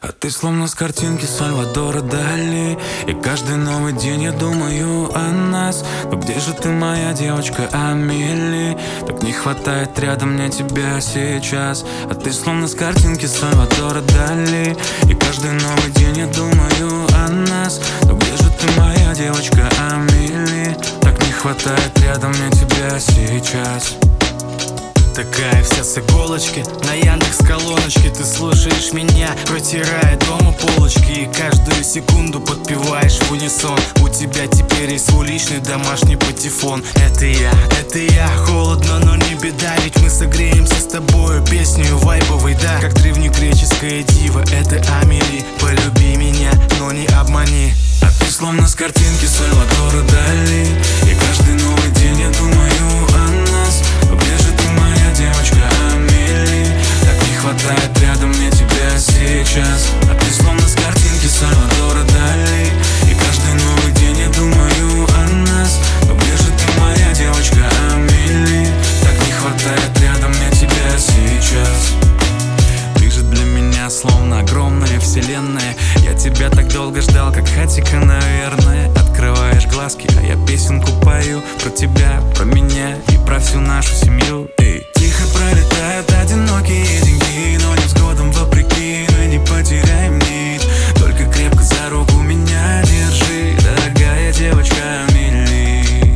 А ты словно с картинки Сальвадора Дали. И каждый новый день я думаю о нас. Но где же ты, моя девочка Амели? Так не хватает рядом мне тебя сейчас. А ты словно с картинки Сальвадора Дали. И каждый новый день я думаю о нас. Но где же ты, моя девочка Амели? Так не хватает рядом мне тебя сейчас. Такая вся с иголочки, на Яндекс.Колоночке. Ты слушаешь меня, протирая дома полочки. И каждую секунду подпеваешь в унисон. У тебя теперь есть свой личный домашний патефон. Это я, холодно, но не беда. Ведь мы согреемся с тобою песнею вайбовой, да. Как древнегреческая дива, это Амели. Полюби меня, но не обмани. А ты словно с картинки Сальвадора Дали. И каждый новый день я думаю о нас. Но где же ты, моя девочка Амели? Так не хватает рядом мне тебя сейчас. А ты словно с картинки Сальвадора Дали. И каждый новый день я думаю о нас. Но где же ты, моя девочка Амели? Так не хватает рядом мне тебя сейчас. Ты же для меня словно огромная вселенная. Я тебя так долго ждал, как хатика, наверное. Открываешь глазки, а я песенку пою про тебя, про меня и про всю нашу семью. Эй. Тихо пролетают одинокие деньги, но невзгодам вопреки мы не потеряем нить. Только крепко за руку меня держи, дорогая девочка Амели.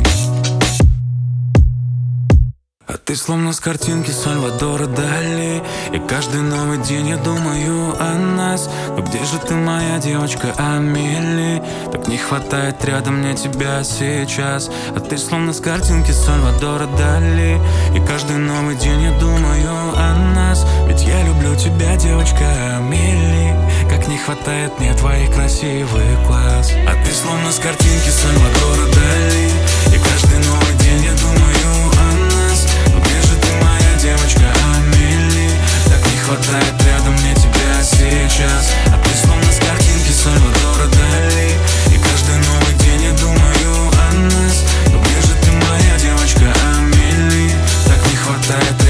А ты словно с картинки Сальвадора Дали. И каждый новый день я думаю о нас. Но где же ты, моя девочка Амели? Так не хватает рядом мне тебя сейчас. А ты словно с картинки Сальвадора Дали. И каждый новый день я думаю о нас. Ведь я люблю тебя, девочка Амели. Как не хватает мне твоих красивых глаз. А ты словно с картинки Сальвадора Дали. И каждый новый день я думаю о нас. Но где же ты, моя девочка Амели? Так не хватает рядом мне тебя сейчас. А ты словно с картинки Сальвадора Дали. И каждый новый день я думаю о нас. Но где же ты, моя девочка Амели? Так не хватает